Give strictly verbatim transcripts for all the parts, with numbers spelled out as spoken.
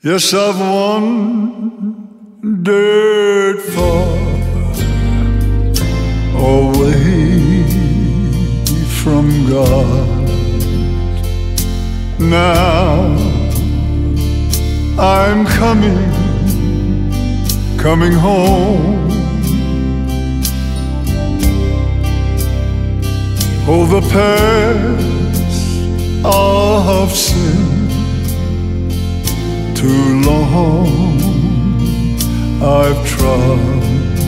Yes, I've wandered far away from God. Now I'm coming, coming home. Oh, the paths of sin, too long I've trod.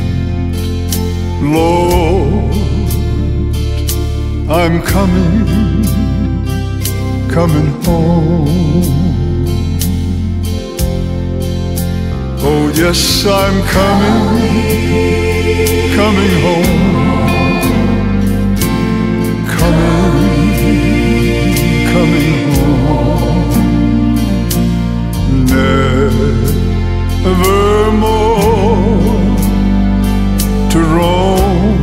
Lord, I'm coming, coming home. Oh, yes, I'm coming, coming home. Coming, coming home. Nevermore to roam.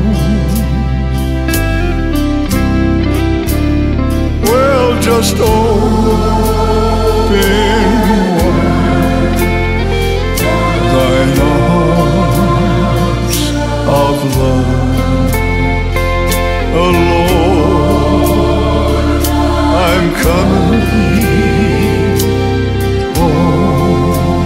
Well, just open wide thine arms of love. Oh Lord, I'm coming home.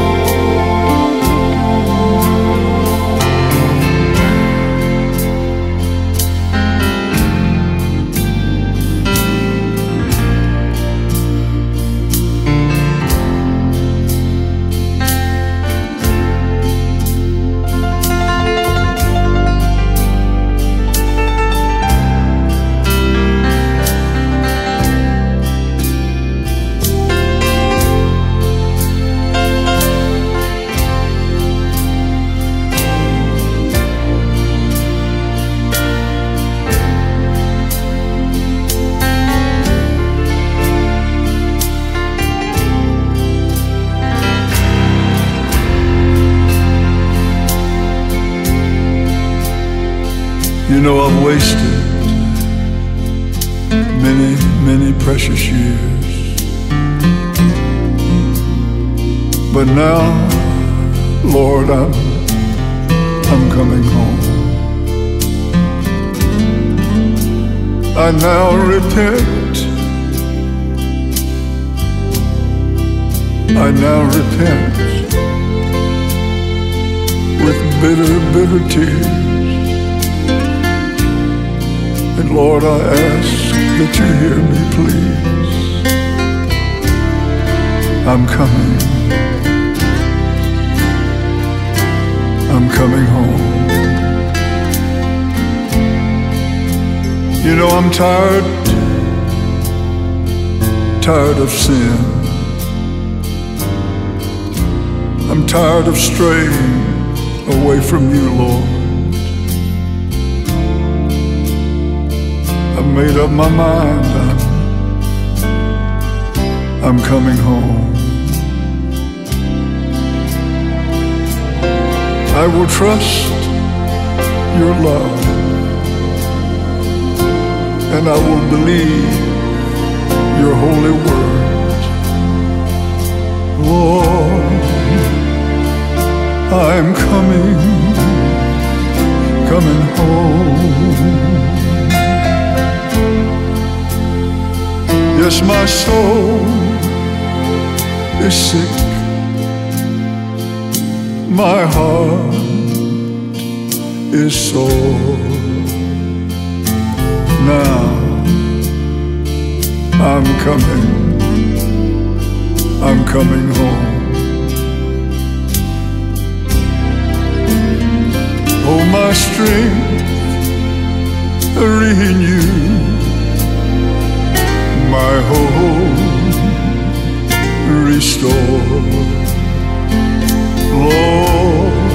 You know I've wasted many, many precious years, but now, Lord, I'm, I'm coming home. I now repent, I now repent with bitter, bitter tears. And Lord, I ask that you hear me, please. I'm coming, I'm coming home. You know I'm tired, tired of sin. I'm tired of straying away from you, Lord. I've made up my mind, I'm, I'm coming home. I will trust your love, and I will believe your holy word. Lord, I'm coming, coming home. Yes, my soul is sick, my heart is sore. Now I'm coming, I'm coming home. Oh, my strength renew, my hope restore. Lord,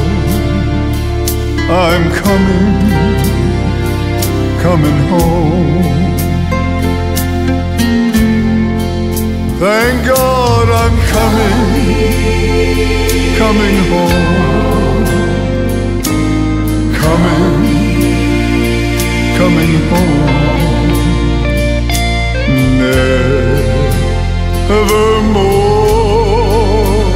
I'm coming, coming home. Thank God I'm coming, coming home. Coming, coming home. Nevermore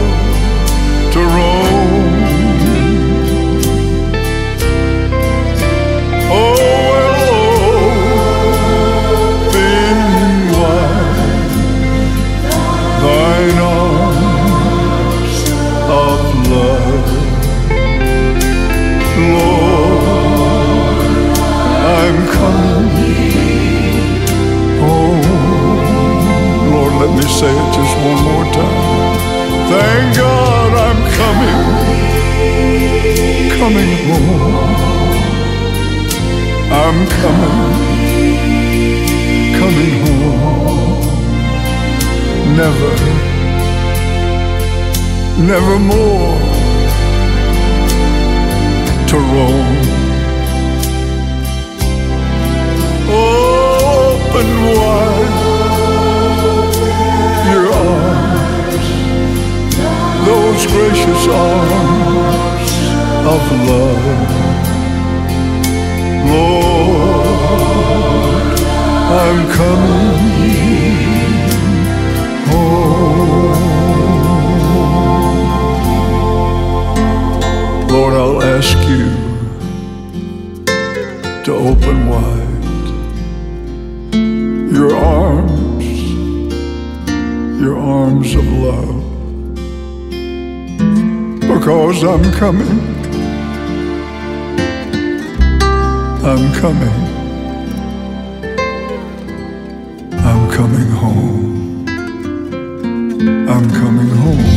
God, I'm coming, coming home. I'm coming, coming home. Never, never more to roam. Open wide your arms, those gracious arms of love. Lord, I'm coming home. Lord, I'll ask you to open wide your arms, your arms of love, because I'm coming, I'm coming, I'm coming home, I'm coming home.